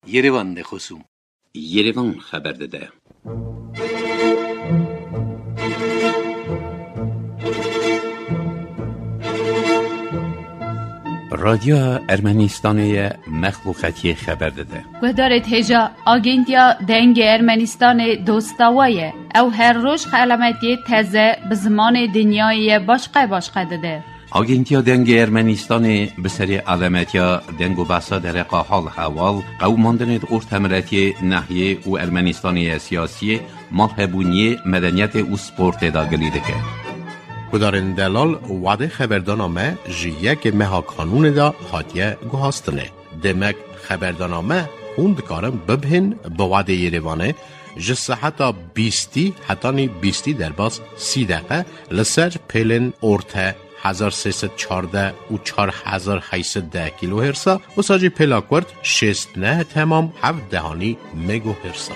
Yerevan'da xusum. Yerevan xəbər dedə. رادیو ارمنستانی مخلوقاتی خبر داده. گذارت هجا آگنتیا دنگ ارمنستان دوستاویه او هر روز علامتی تازه به زمان دنیای باشقه داده. آگنتیا دنگ ارمنستانی به سری علامتیا دنگ و بحثا در حال حوال قوماندن ارتمرتی ناحیه و ارمنستانی سیاسی مرحبونی مدنیت و سپورت داگلیده که. کدارن دلال وعده خبردانامه جیه مها قانون دا هاتیه گوهاستنه. دمک خبردانامه خوند کارم ببهن با وعده یریوانه جسه حتی 20 در باز 30 دقیقه لسر پیلن ارته 1314 و 4810 کیلو هرسا و ساجی پیلاکورد 69 تمام 7 دهانی مگو هرسا.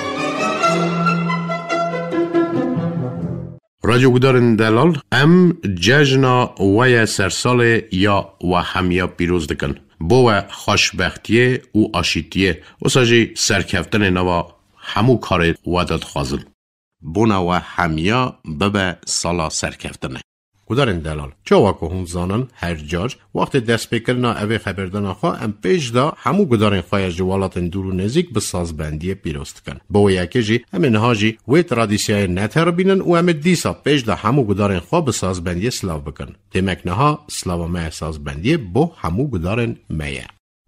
رادیو گودارن دلال ام جشنا ویا سرسال یا و همیا پیروز دکن بو خوشبختیه و آشیتیه و ساجی سرکفتن نوا همو کار وداد خوازن بونا و همیا ببه سالا سرکفتنه گودارن دلال چوا که هم زانن هر جاج وقت دست بکرنا اوه خبردان خواه ام پیش دا همو گودارن خواه جوالات دور و نزیک به سازبندی پیروست کن با یکی جی همین هاجی وی ترادیسیای نتر بینن و هم دیسا پیش دا همو گودارن خواه به سازبندی سلاو بکن تیمک نها سلاو مه سازبندی با همو گودارن مه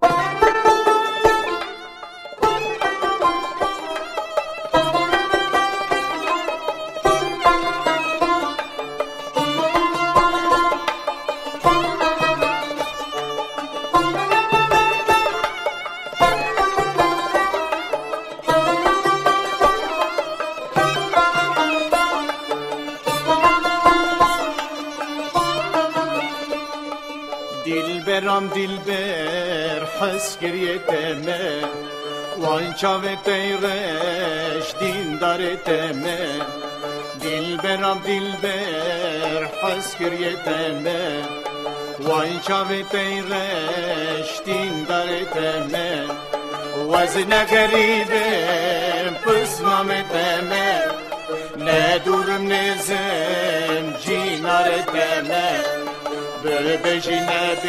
دلبر حس گریتمه وان چاوت ایرش دین دارتمه دلبر حس گریتمه وان چاوت ایرش دین دارتمه وزن غریبه پسمامتمه ندورم نزم جینارتمه بجی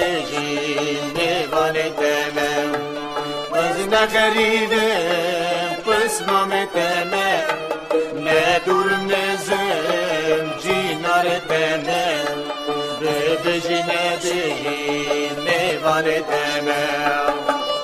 نوانه دمم وزن غریبم پسمام دمم ندورم نزم جینار دمم بجی نوانه دمم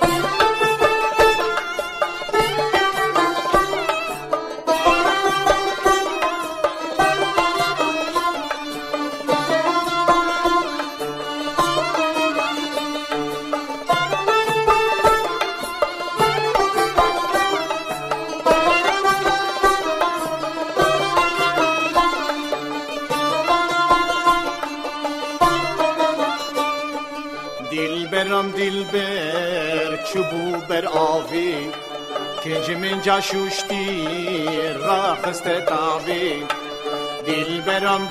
دلبر چوبو بر آوی کنج من جاشوشتی راخست تاوی دلبر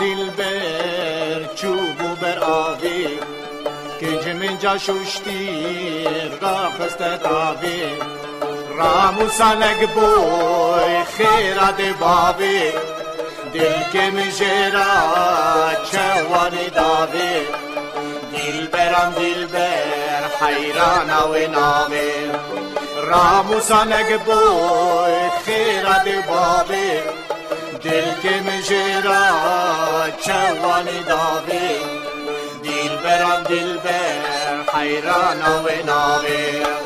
چوبو بر آوی کنج من جاشوشتی راخست تاوی رامو سالگ بوی خیرات بابی دل که مجرا چوانی داوی دلبر حیران و نامه راموسانگ بوی خیرات بابی دل که مجرا چوانی داوی دلبر حیران و نامه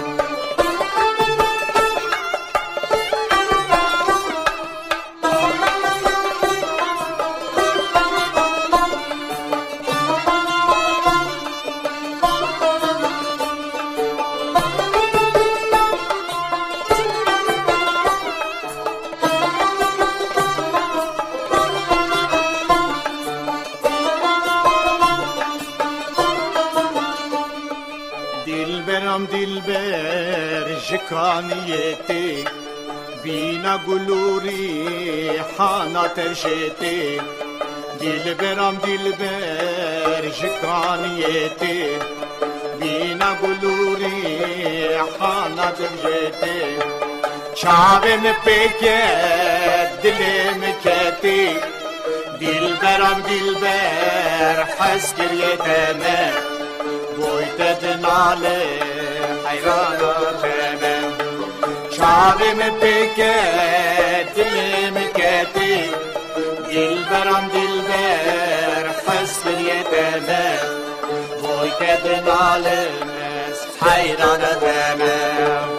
دلبر جکانیتی بینا گلوری حانا ترشتی دلبر جکانیتی بینا گلوری حانا ترجيتي شعبن بيكي دلم كاتي دلبرم دلبر حسكر يتمام بويتدنالي حيرانا تمام شعبن بيكي دلم كاتي دلبرم دلبر حسكر يتمام بويتدنالي حيرانا تمام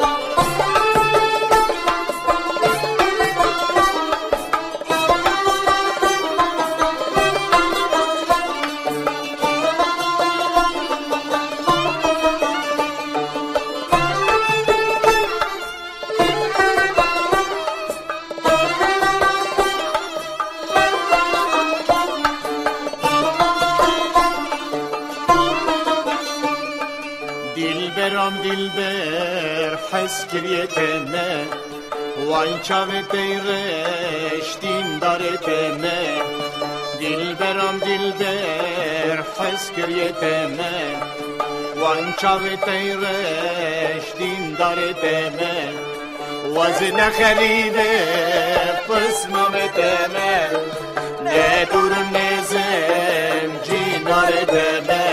دلبر حسکر یتمه وان چاوت رشتین دارتمه دلبرم دلبر حسکر یتمه وان چاوت رشتین دارتمه وزن خریده پسمامتمه ندور نزم جینارتمه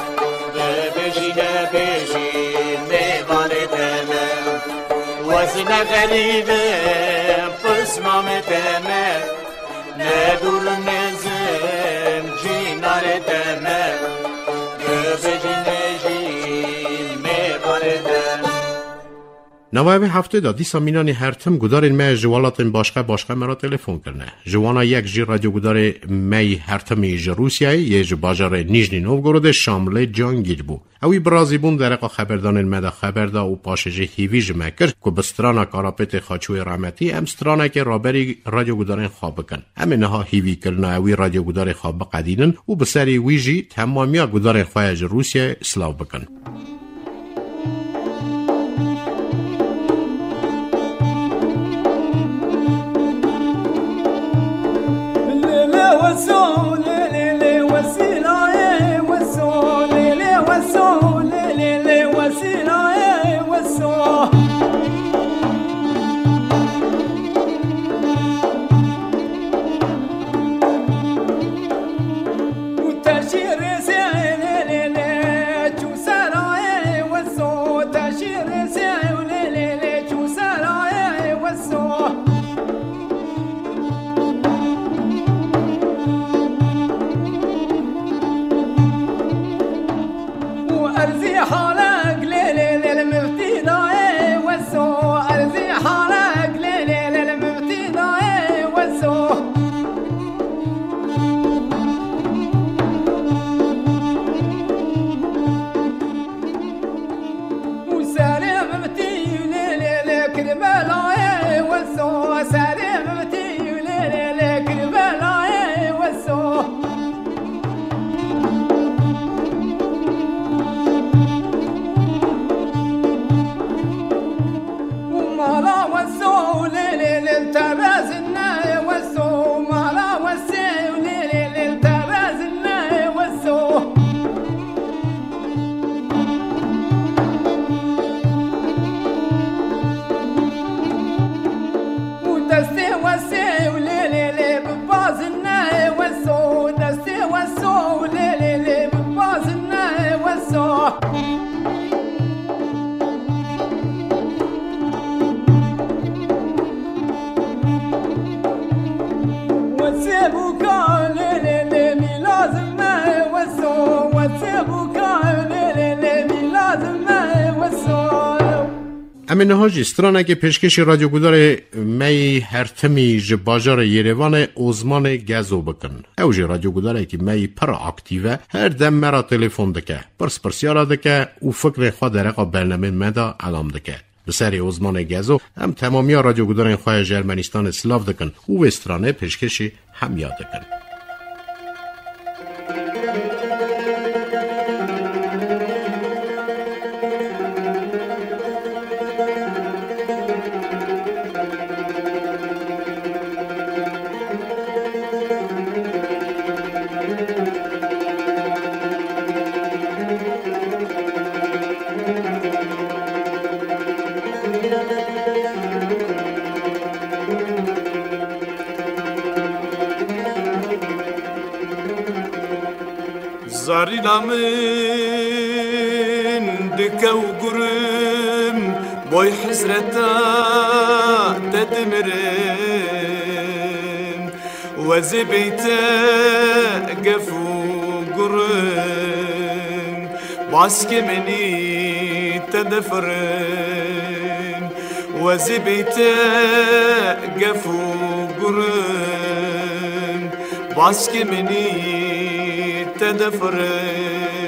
وزن غریبه پسمام تمه ندور نزم جینار تمه نوای هفته دا دیسا مینانی هرتم گدارین می جوالاتین باشقه مرا تلفن کرنه. جوانا یک جی رادیو گدار می هرتمی ج روسیای یه ج باجار نیژنی نوگورود شامل جانگیر بو. اوی برازی بون درقا خبردانین مدا خبردا و پاشجه هیوی جمع کرد که بسترانا کاراپت خاچوی رحمتی ام سترانا که رابری رادیو گدارین خواب بکن. امینها هیوی کرنا اوی رادیو گدار خواب بقدینن و بسری ویجی تمامیا گدارین خواهج روسیای سلاو بکن. امینها جسترانه که پیشکش رادیو گدار می هرتمی ج باجار یریوان اوزمان گزو بکن. او ج رادیو گداره که می پر اکتیوه هر دم مرا تلفن دکه پرسپرسیارا دکه او فکر خود درقا برنامه مدا علام دکه. بسری اوزمان گزو هم تمامی رادیو گدار خواه جرمنستان سلاف دکن او استرانه پیشکشی هم یاد دکن. نامن دکو گرم بای حسرتا تدمرم وزی بیتا گفو گرم باسک منی تدفرم وزی بیتا گفو گرم باسک منی تدفرم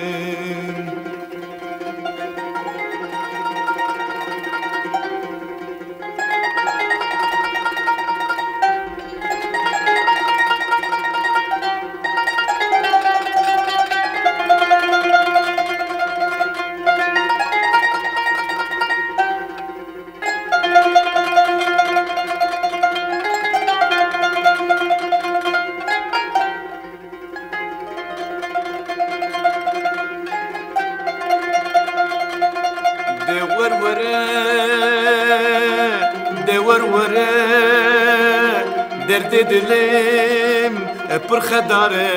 درد دلم پر خداره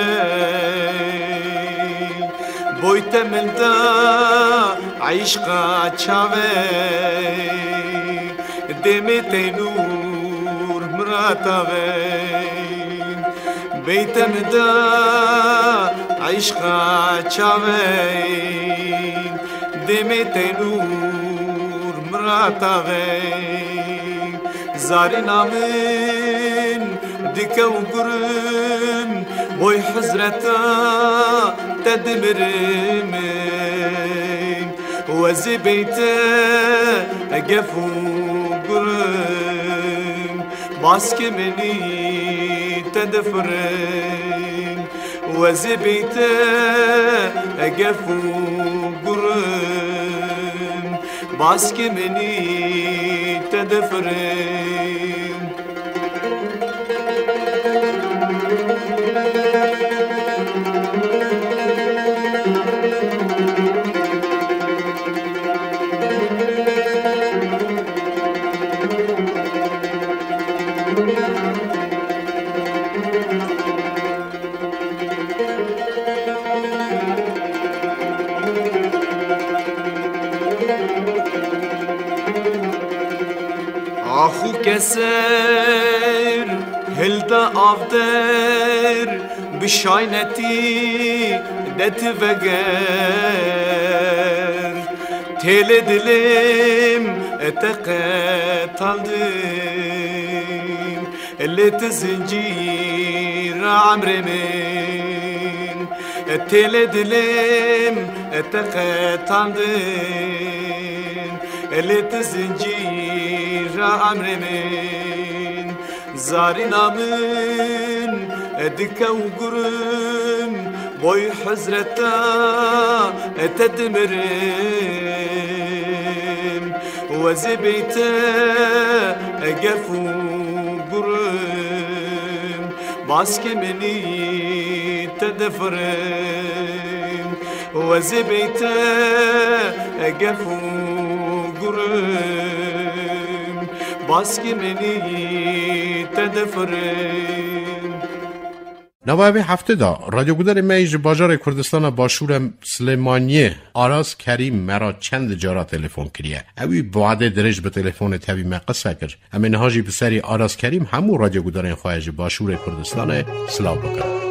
بویت من دا عشقا چاوه دمت نور مراتاوه بیت من دا عشقا چاوه دمت نور مراتاوه زاری نامن دکو گرم بای حضرتا تدمرم وزی بیتا گفو گرم باسک منی تدفرم وزی بیتا گفو گرم باسک منی تدفرم آخو کسر هلدا آفدر بشاینتی دت وگر تل دلم اتقتالدم اللي زنجير عمري من تل دلم اتقتالدم اللي زنجير عمري من زاري نامن دكا وقرم بوي حزرتا تدمرم وزبيتا قفو قرم باسك مني تدفرم وزبيتا قفو قرم باسك مني تدفرم نوابه هفته دا رادیو گودر میج بازار کردستان باشور سلیمانیه آراز کریم مرا چند جارا تلفن کریه اوی بعد درج به تلفن تاوی مقصه کر امین هاجی بسری آراز کریم همون رادیو گودر خواهج باشور کردستان سلاو بکن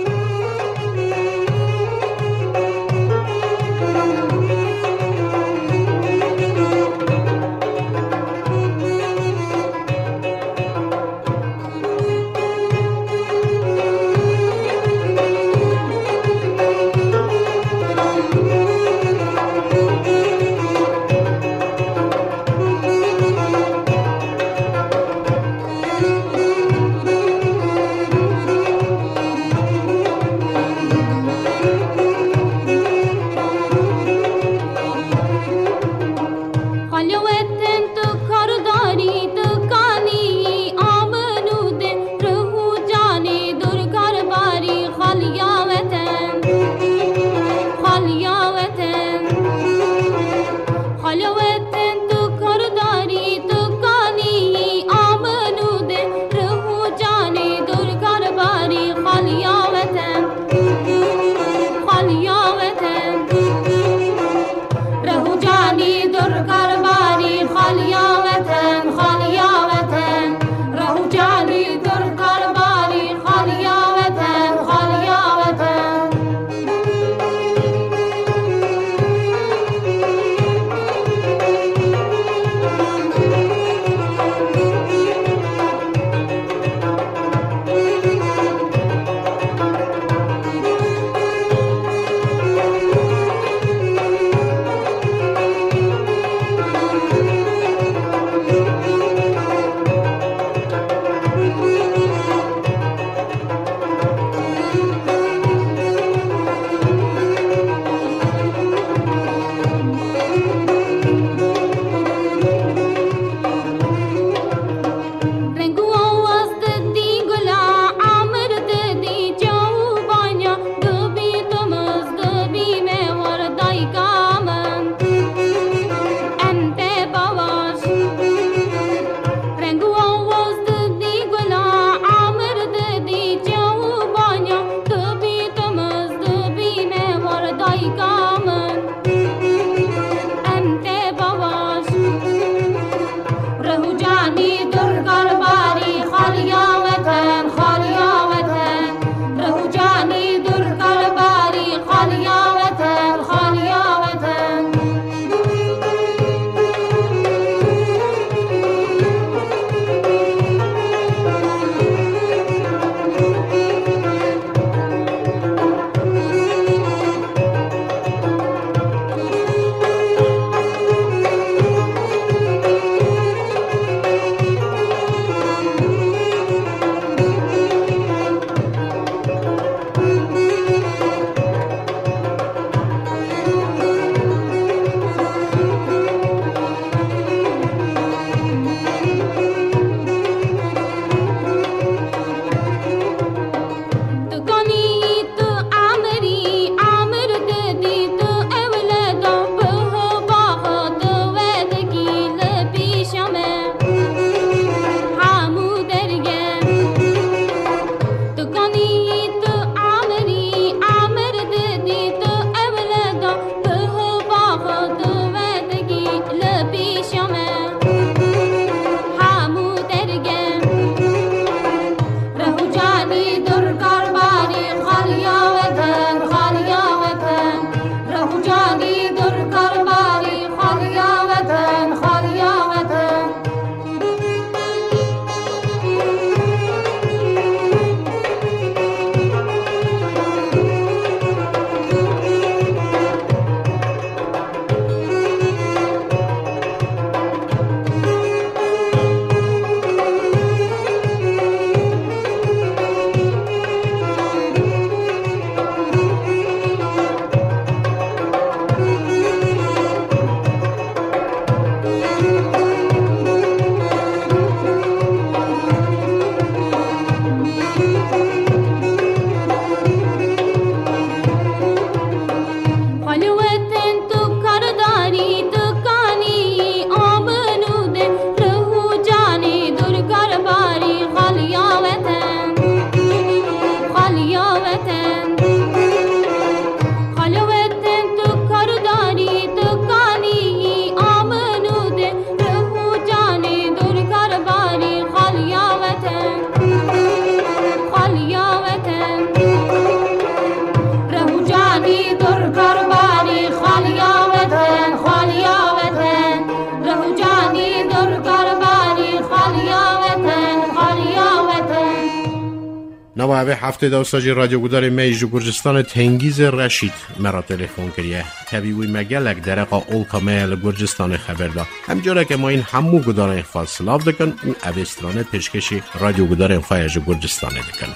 نوابه هفته داستاجی رادیو گودار میج گرجستان تنگیز رشید مرا تلفن کریه تبیوی مگلک درقا اول کامل گرجستان خبر دا همجوره که ما این همو گودار خواهد سلاف دکن و اوسترانه پیشکشی رادیو گودار خواهج گرجستان دکن.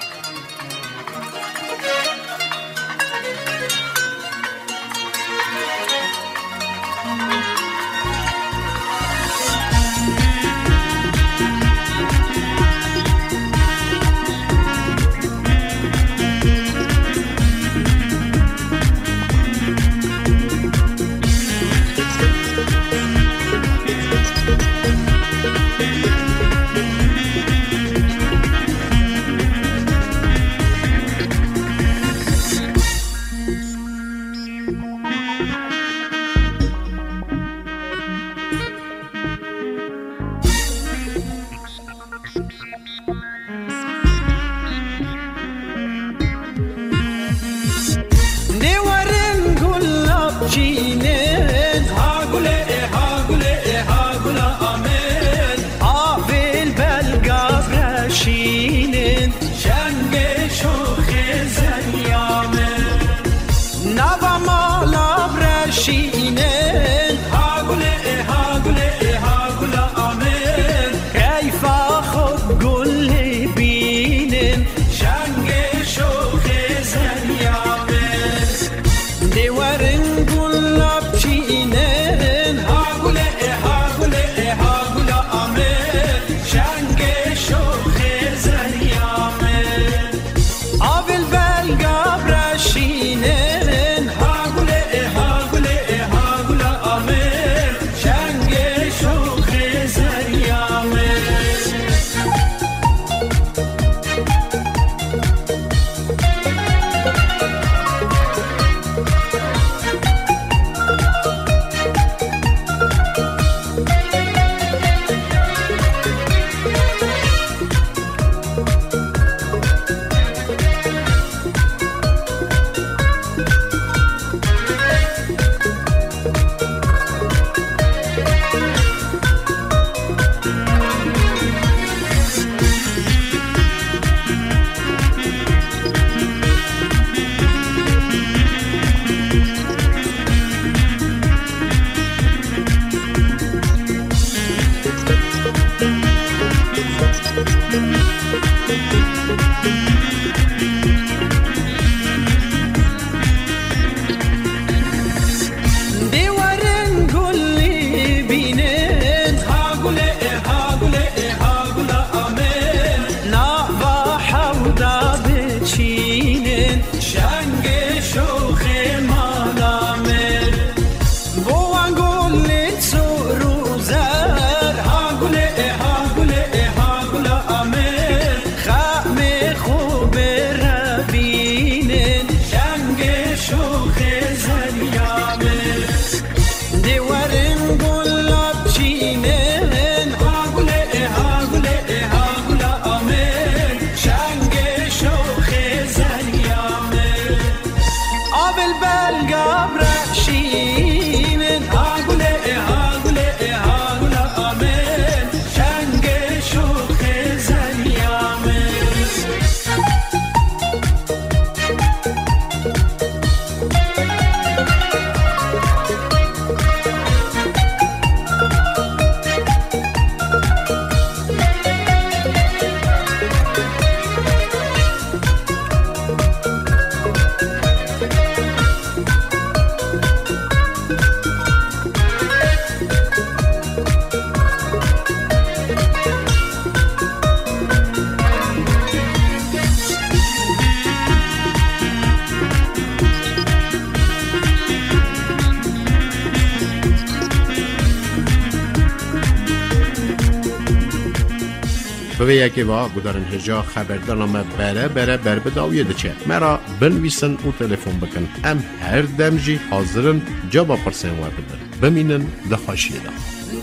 به یکی با گذارن هجا خبردارنامه بره بداویه دچه مرا بنویسن و تلفن بکن ام هر دمجی حاضرن جواب پرسن و بدن بمینن دخاشیه دا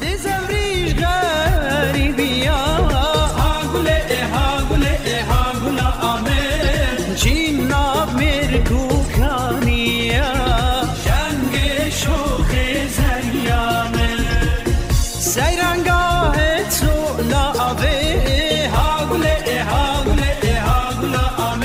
دزمریش غریبیا هاگله هاگله آمن چین ناب مرکو کانیا شنگ شوخ زریامن سیرنگاه تو لعبه هاگله هاگله آمن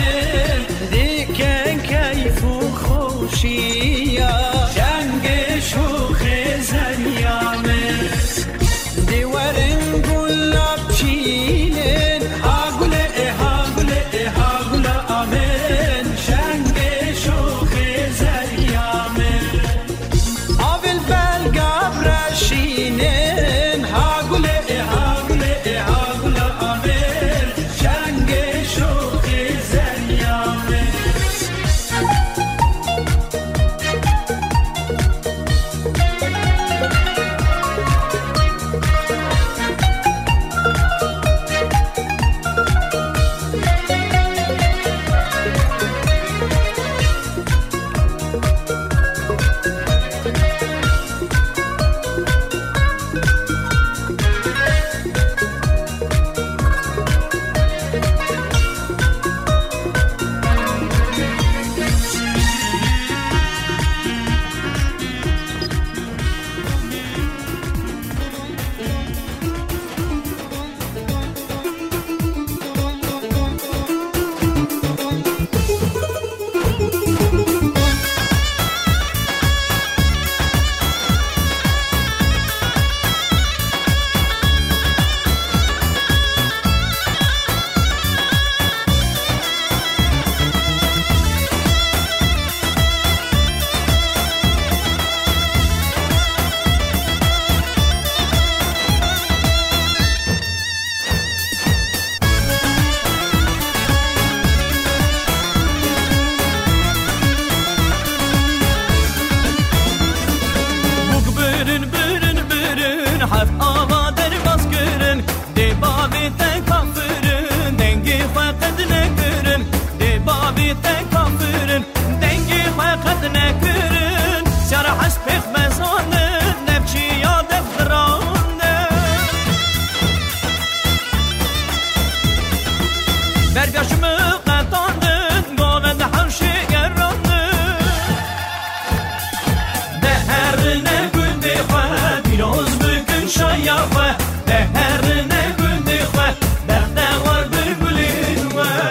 خواه ده هر نگوندی خواه دخته وار بلبلین وار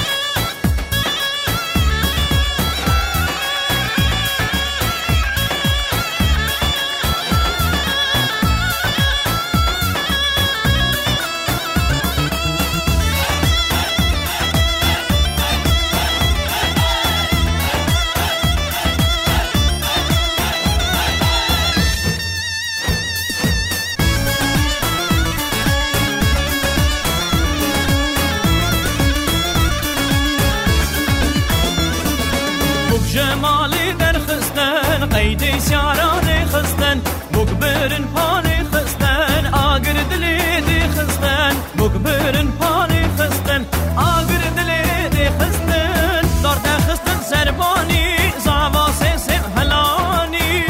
جمالی در خستن قیدی سیارانی خستن مقبرن پانی خستن آگر دلی دی خستن مقبرن پانی خستن آگر دلی دی خستن دارد خستن سربانی زاواسی سیم هلانی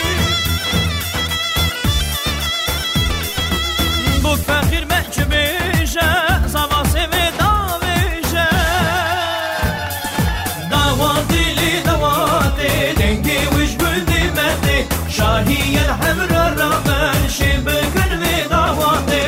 بک فقیر مچ بیشه زاواسی و داویشه داواتی دنگی وش بلدی مدی شاهی الحمر الرمن شب کنوی دعواتی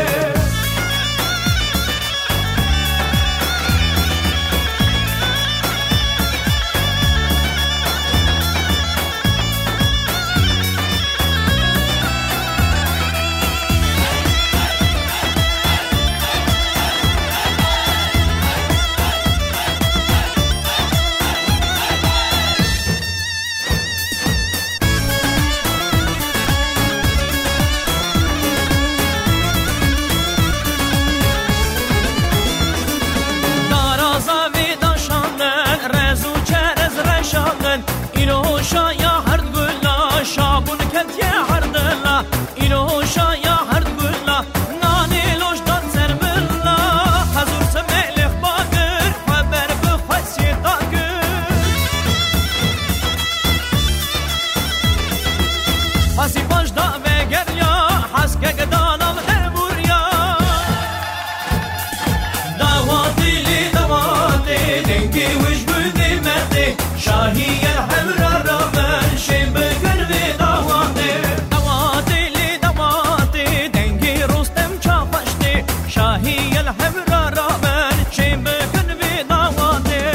اینو شایا هر گلا شابون کت یه هر دلا اینو شایا هر گلا نانی لوش داد سر بلا حضور سمیلخ باگر خبر بخواسی داگر حسی باش دا بگر یا حس که گدانم دمور یا دواتی لی دواتی دنگی وش بودی مردی شاهی الحمر الرمن شب کنوی دواتی دواتی لی دواتی دنگی رستم چاپشتی شاهی الحمر الرمن شب کنوی دواتی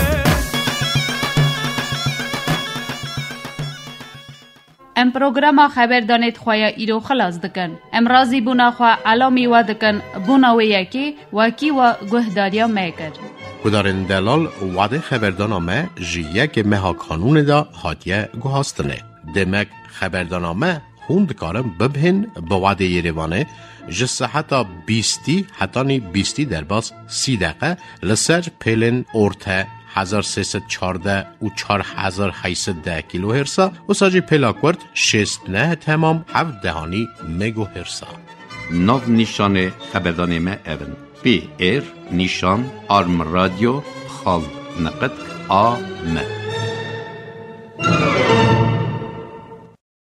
ام پروگرام خبر دانید خواه ایرو خلاص دکن امرازی بونا خواه علامی و دکن بونا و یکی وکی و گهداریا میکر کدارن دلال وعده خبردانامه جی یک مها کانون دا هاتیه گوهاستنه دمک خبردانامه خوند کارم ببهن با وعده یریوانه جسه حتی 20 حتی 20 در باز 30 دقیقه لسر پیلن ارته 1314 و 4810 کیلو هرسا و ساجی پلاکورد 69 تمام 7 دهانی مگو هرسا ناو نیشان خبردانامه اون بی ایر نیشان آرم رادیو خال نقد آمه